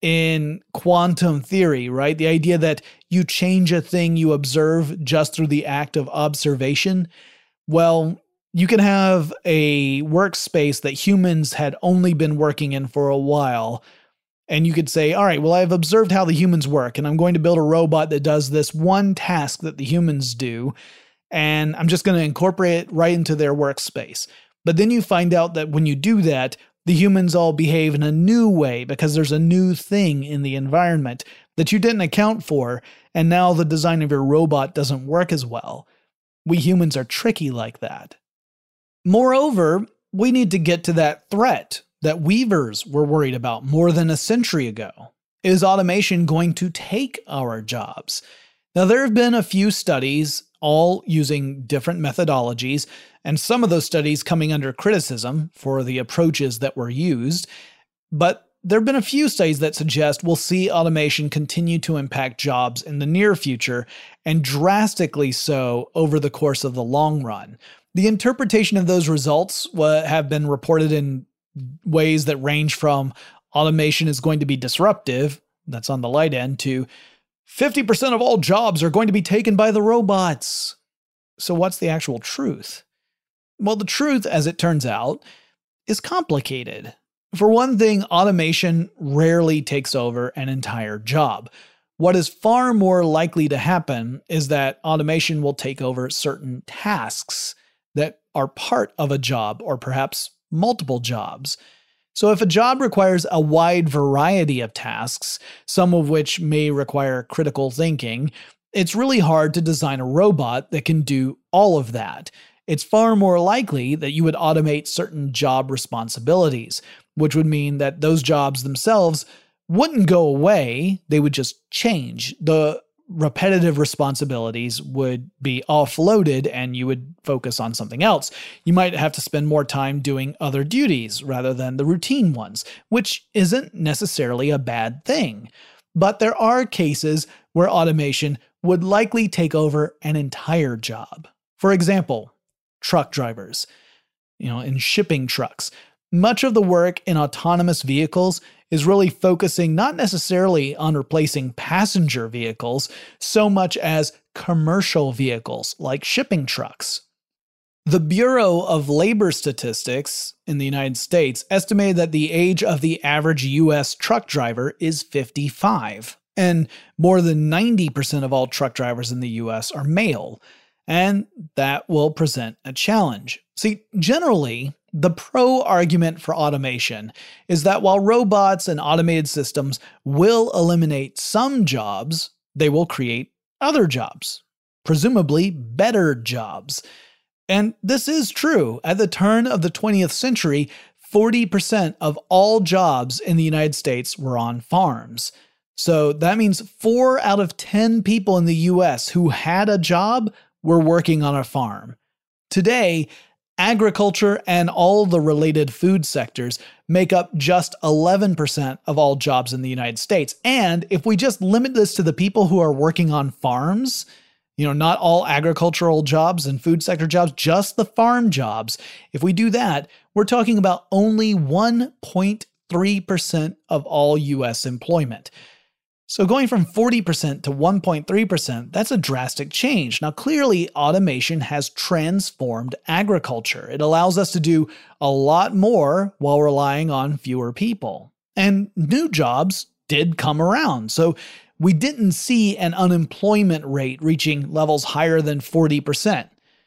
in quantum theory, right? The idea that you change a thing you observe just through the act of observation. Well, you can have a workspace that humans had only been working in for a while, and you could say, all right, well, I've observed how the humans work, and I'm going to build a robot that does this one task that the humans do, and I'm just going to incorporate it right into their workspace. But then you find out that when you do that, the humans all behave in a new way because there's a new thing in the environment that you didn't account for, and now the design of your robot doesn't work as well. We humans are tricky like that. Moreover, we need to get to that threat that weavers were worried about more than a century ago. Is automation going to take our jobs? Now, there have been a few studies, all using different methodologies, and some of those studies coming under criticism for the approaches that were used. But there have been a few studies that suggest we'll see automation continue to impact jobs in the near future, and drastically so over the course of the long run. The interpretation of those results have been reported in ways that range from automation is going to be disruptive, that's on the light end, to fifty percent of all jobs are going to be taken by the robots. So what's the actual truth? Well, the truth, as it turns out, is complicated. For one thing, automation rarely takes over an entire job. What is far more likely to happen is that automation will take over certain tasks that are part of a job, or perhaps multiple jobs. So if a job requires a wide variety of tasks, some of which may require critical thinking, it's really hard to design a robot that can do all of that. It's far more likely that you would automate certain job responsibilities, which would mean that those jobs themselves wouldn't go away, they would just change. The repetitive responsibilities would be offloaded and you would focus on something else. You might have to spend more time doing other duties rather than the routine ones, which isn't necessarily a bad thing. But there are cases where automation would likely take over an entire job. For example, truck drivers. You know, in shipping trucks, much of the work in autonomous vehicles is really focusing not necessarily on replacing passenger vehicles so much as commercial vehicles like shipping trucks. The Bureau of Labor Statistics in the United States estimated that the age of the average U S truck driver is fifty-five, and more than ninety percent of all truck drivers in the U S are male, and that will present a challenge. See, generally, the pro argument for automation is that while robots and automated systems will eliminate some jobs, they will create other jobs, presumably better jobs. And this is true. At the turn of the twentieth century, forty percent of all jobs in the United States were on farms. So that means four out of ten people in the U S who had a job were working on a farm. Today, agriculture and all the related food sectors make up just eleven percent of all jobs in the United States. And if we just limit this to the people who are working on farms, you know, not all agricultural jobs and food sector jobs, just the farm jobs, if we do that, we're talking about only one point three percent of all U S employment. So going from forty percent to one point three percent, that's a drastic change. Now, clearly, automation has transformed agriculture. It allows us to do a lot more while relying on fewer people. And new jobs did come around. So we didn't see an unemployment rate reaching levels higher than forty percent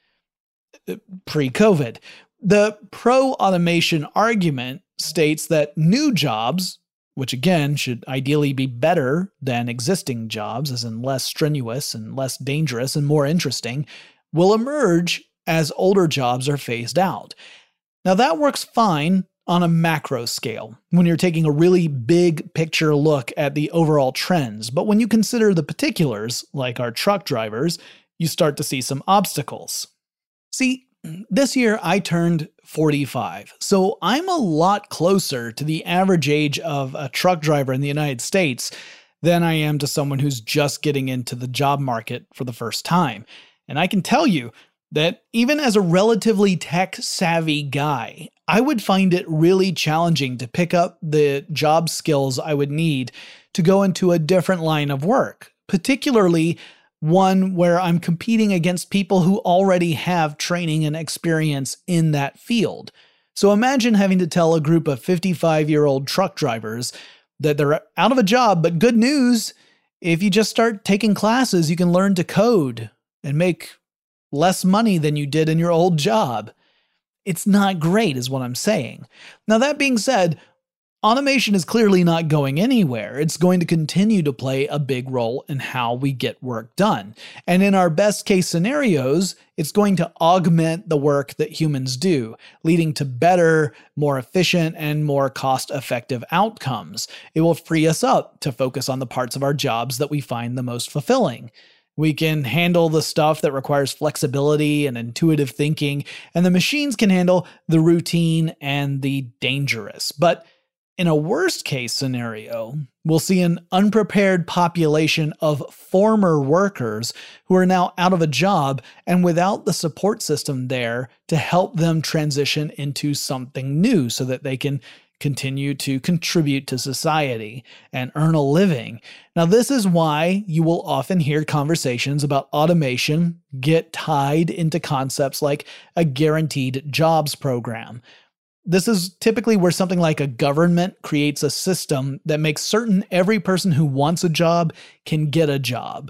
pre-COVID. The pro-automation argument states that new jobs, which again should ideally be better than existing jobs, as in less strenuous and less dangerous and more interesting, will emerge as older jobs are phased out. Now that works fine on a macro scale, when you're taking a really big picture look at the overall trends, but when you consider the particulars, like our truck drivers, you start to see some obstacles. See, this year I turned forty-five, so I'm a lot closer to the average age of a truck driver in the United States than I am to someone who's just getting into the job market for the first time. And I can tell you that even as a relatively tech-savvy guy, I would find it really challenging to pick up the job skills I would need to go into a different line of work, particularly one where I'm competing against people who already have training and experience in that field. So imagine having to tell a group of fifty-five-year-old truck drivers that they're out of a job, but good news, if you just start taking classes, you can learn to code and make less money than you did in your old job. It's not great, is what I'm saying. Now, that being said, automation is clearly not going anywhere. It's going to continue to play a big role in how we get work done. And in our best case scenarios, it's going to augment the work that humans do, leading to better, more efficient, and more cost-effective outcomes. It will free us up to focus on the parts of our jobs that we find the most fulfilling. We can handle the stuff that requires flexibility and intuitive thinking, and the machines can handle the routine and the dangerous. But in a worst-case scenario, we'll see an unprepared population of former workers who are now out of a job and without the support system there to help them transition into something new so that they can continue to contribute to society and earn a living. Now, this is why you will often hear conversations about automation get tied into concepts like a guaranteed jobs program. This is typically where something like a government creates a system that makes certain every person who wants a job can get a job.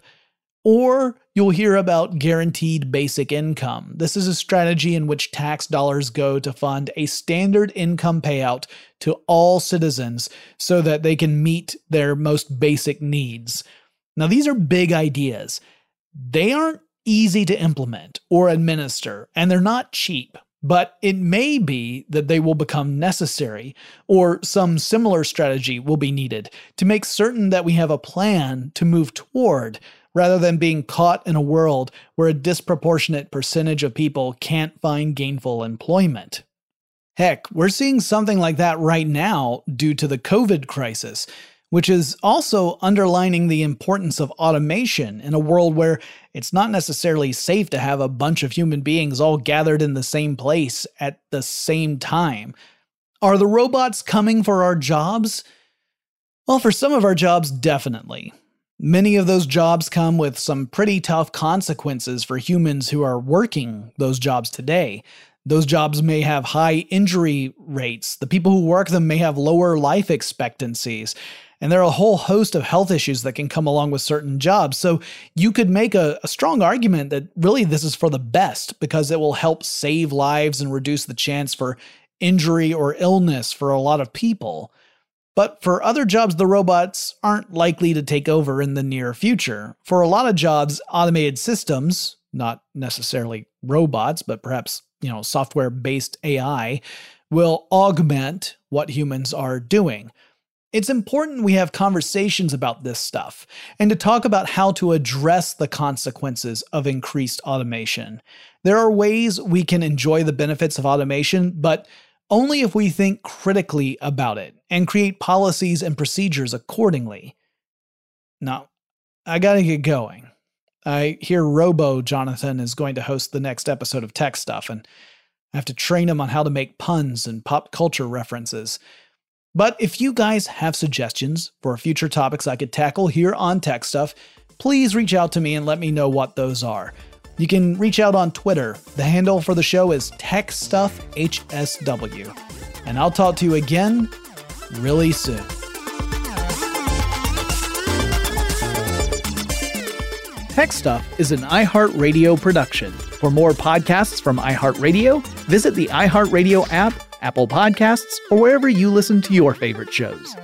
Or you'll hear about guaranteed basic income. This is a strategy in which tax dollars go to fund a standard income payout to all citizens so that they can meet their most basic needs. Now, these are big ideas. They aren't easy to implement or administer, and they're not cheap. But it may be that they will become necessary, or some similar strategy will be needed to make certain that we have a plan to move toward, rather than being caught in a world where a disproportionate percentage of people can't find gainful employment. Heck, we're seeing something like that right now due to the COVID crisis, which is also underlining the importance of automation in a world where it's not necessarily safe to have a bunch of human beings all gathered in the same place at the same time. Are the robots coming for our jobs? Well, for some of our jobs, definitely. Many of those jobs come with some pretty tough consequences for humans who are working those jobs today. Those jobs may have high injury rates. The people who work them may have lower life expectancies. And there are a whole host of health issues that can come along with certain jobs. So you could make a, a strong argument that really this is for the best because it will help save lives and reduce the chance for injury or illness for a lot of people. But for other jobs, the robots aren't likely to take over in the near future. For a lot of jobs, automated systems, not necessarily robots, but perhaps, you know, software-based A I, will augment what humans are doing. It's important we have conversations about this stuff and to talk about how to address the consequences of increased automation. There are ways we can enjoy the benefits of automation, but only if we think critically about it and create policies and procedures accordingly. Now, I gotta get going. I hear Robo Jonathan is going to host the next episode of Tech Stuff, and I have to train him on how to make puns and pop culture references. But if you guys have suggestions for future topics I could tackle here on Tech Stuff, please reach out to me and let me know what those are. You can reach out on Twitter. The handle for the show is TechStuffHSW. And I'll talk to you again really soon. Tech Stuff is an iHeartRadio production. For more podcasts from iHeartRadio, visit the iHeartRadio app, Apple Podcasts, or wherever you listen to your favorite shows.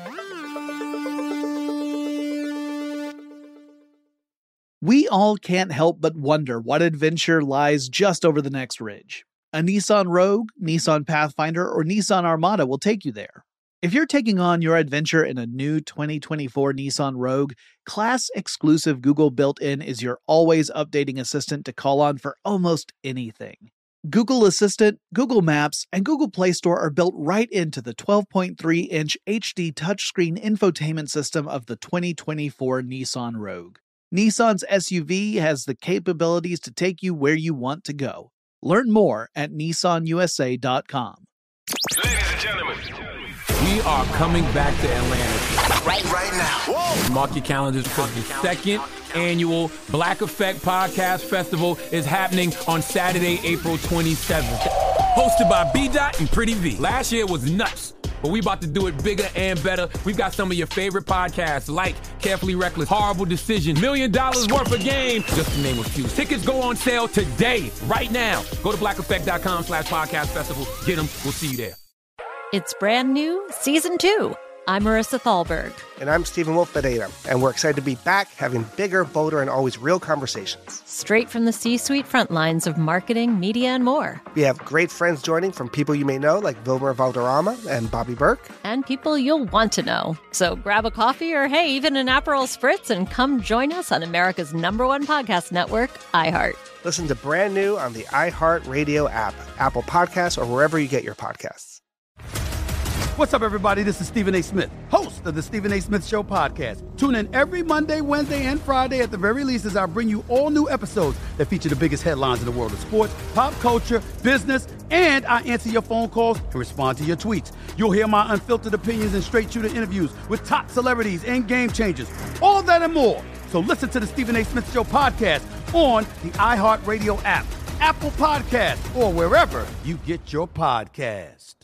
We all can't help but wonder what adventure lies just over the next ridge. A Nissan Rogue, Nissan Pathfinder, or Nissan Armada will take you there. If you're taking on your adventure in a new twenty twenty-four Nissan Rogue, class-exclusive Google built-in is your always updating assistant to call on for almost anything. Google Assistant, Google Maps, and Google Play Store are built right into the twelve point three inch H D touchscreen infotainment system of the twenty twenty-four Nissan Rogue. Nissan's S U V has the capabilities to take you where you want to go. Learn more at Nissan U S A dot com. Ladies and gentlemen, We are coming back to Atlanta. right, right now. Whoa. Mark your calendars because the second annual Black Effect Podcast Festival is happening on Saturday, April twenty-seventh. Hosted by B-Dot and Pretty V. Last year was nuts, but we about to do it bigger and better. We've got some of your favorite podcasts like Carefully Reckless, Horrible Decision, Million Dollars Worth of Game, just to name a few. Tickets go on sale today, right now. Go to blackeffect.com slash podcast festival. Get them. We'll see you there. It's brand new, season two. I'm Marissa Thalberg. And I'm Stephen Wolf Bedeta, and we're excited to be back having bigger, bolder, and always real conversations. Straight from the C-suite front lines of marketing, media, and more. We have great friends joining from people you may know, like Wilmer Valderrama and Bobby Burke. And people you'll want to know. So grab a coffee or, hey, even an Aperol Spritz and come join us on America's number one podcast network, iHeart. Listen to brand new on the iHeartRadio app, Apple Podcasts, or wherever you get your podcasts. What's up, everybody? This is Stephen A. Smith, host of the Stephen A. Smith Show podcast. Tune in every Monday, Wednesday, and Friday at the very least as I bring you all new episodes that feature the biggest headlines in the world of sports, pop culture, business, and I answer your phone calls and respond to your tweets. You'll hear my unfiltered opinions and straight-shooter interviews with top celebrities and game changers. All of that and more. So listen to the Stephen A. Smith Show podcast on the iHeartRadio app, Apple Podcasts, or wherever you get your podcasts.